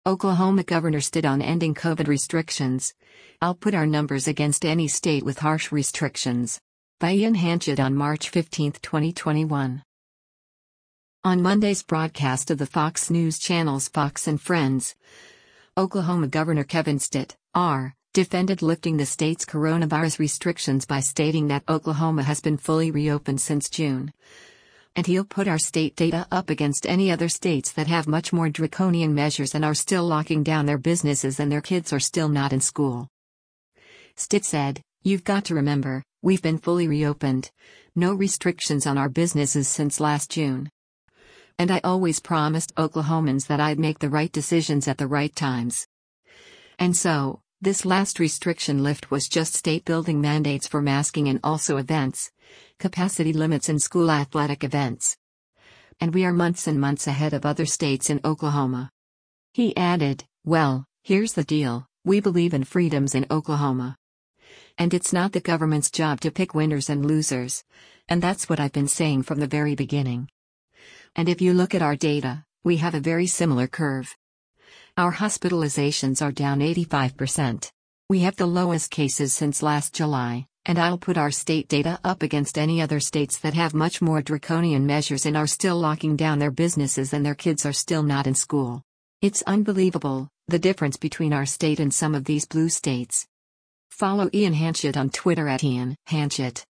Oklahoma governor stood on ending COVID restrictions. I'll put our numbers against any state with harsh restrictions. By Ian Hanchett on March 15, 2021. On Monday's broadcast of the Fox News channel's Fox and Friends, Oklahoma Governor Kevin Stitt, R., defended lifting the state's coronavirus restrictions by stating that Oklahoma has been fully reopened since June. And he'll put our state data up against any other states that have much more draconian measures and are still locking down their businesses and their kids are still not in school. Stitt said, "You've got to remember, we've been fully reopened. No restrictions on our businesses since last June. And I always promised Oklahomans that I'd make the right decisions at the right times. And so, this last restriction lift was just state building mandates for masking and also events, capacity limits in school athletic events. And we are months and months ahead of other states in Oklahoma." He added, "Well, here's the deal, we believe in freedoms in Oklahoma. And it's not the government's job to pick winners and losers, and that's what I've been saying from the very beginning. And if you look at our data, we have a very similar curve. Our hospitalizations are down 85%. We have the lowest cases since last July. And I'll put our state data up against any other states that have much more draconian measures and are still locking down their businesses and their kids are still not in school. It's unbelievable, the difference between our state and some of these blue states." Follow Ian Hanchett on Twitter at Ian Hanchett.